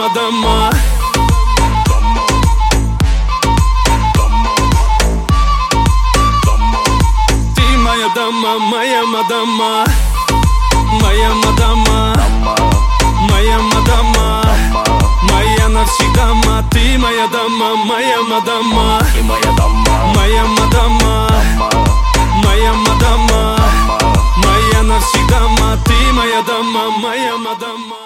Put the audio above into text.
мадама. Ты моя дама, моя мадама. Моя мадама, моя мадама, моя навсегда, ты моя дама, моя мадама. Ты моя дама, моя мадама, моя мадама, моя навсегда, ты моя дама, моя мадама.